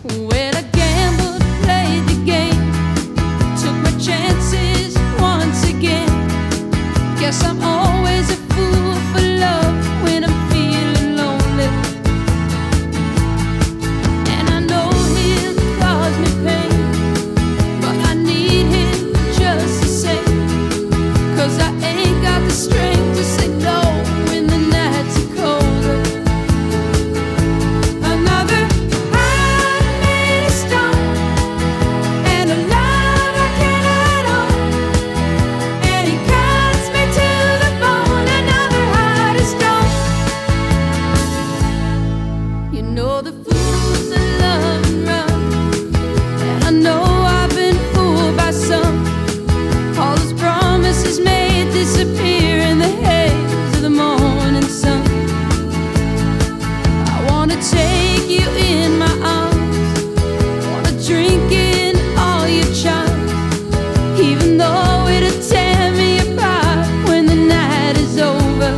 Well, I gambled, played the game, took my chances once again. Guess I'm always a fool for love when I'm feeling lonely. And I know he'll cause me pain, but I need him just the same. 'Cause I ain't got the strength to say no when the nights are colder. Another heart made of stone, and a love I cannot own, and he cuts me to the bone. Another heart of stone. You know the fools that love and run, and I know I've been fooled by some. All those promises made disappear in the haze of the morning sun. I wanna take you in my arms, wanna drink in all your charms, even though it'll tear me apart when the night is over.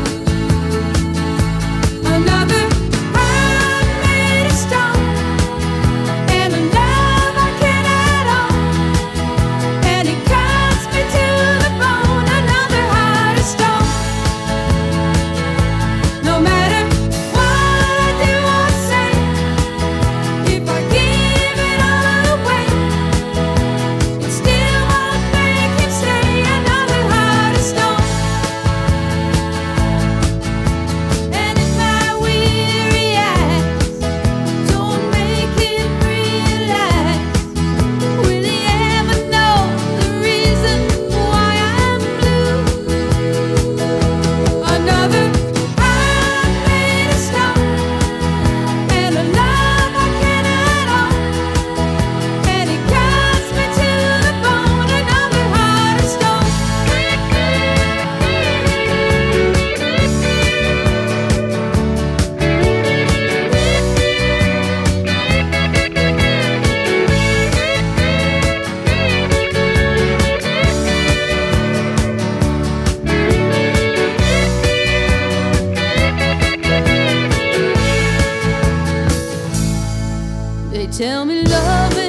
Another heart made of stone, and a love I cannot own, and it cuts me to the bone. Another heart of stone. No matter what I do or say, if I give it all away, it still won't make him stay. Another heart of stone. And if my weary eyes don't make him realize, will he ever know the reason why I'm blue? Another heart made of stone, and a love I cannot own, and it cuts me to the bone. Another heart of stone. They tell me love